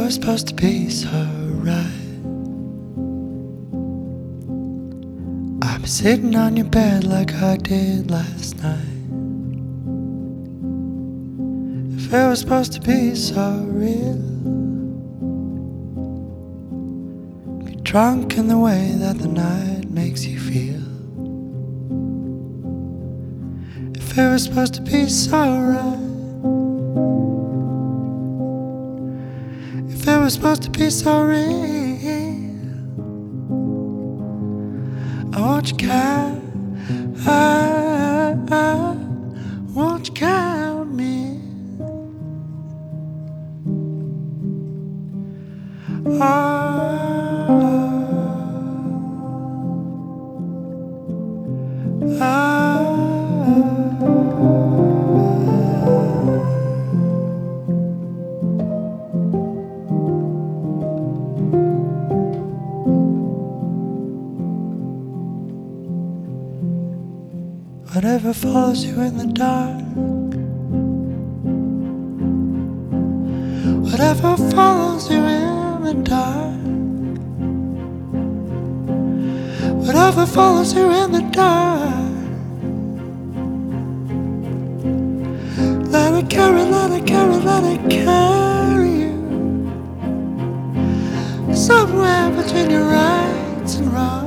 was supposed to be so right, I'd be sitting on your bed like I did last night. If it was supposed to be so real, be drunk in the way that the night makes you feel. If it was supposed to be so right, if it was supposed to be so real, I want you count, won't you count me? Whatever follows you in the dark, whatever follows you in the dark, whatever follows you in the dark, let it carry, let it carry, let it carry you somewhere between your rights and wrongs.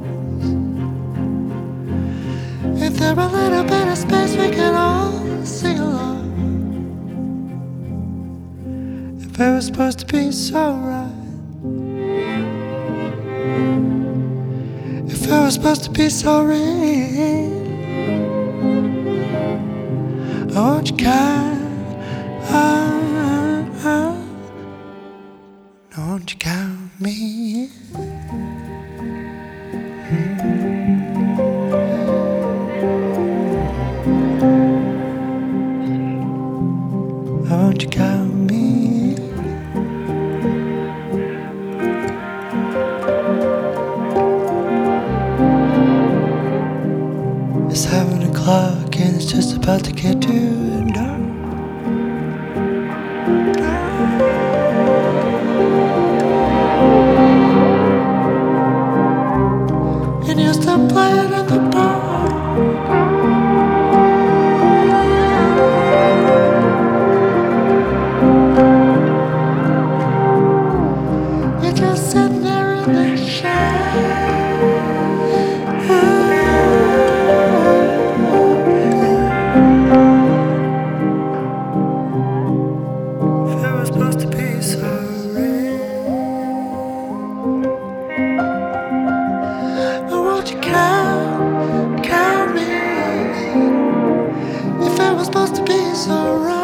If there's a little bit of space, we can all sing along. If it was supposed to be so right, if it was supposed to be so real, I want you count, don't you count me? Won't you count me? It's 7 o'clock and it's just about to get too dark. And you're still playing in the bar. Just sitting there in the shade. If it was supposed to be so real, won't you count me? If it was supposed to be so right.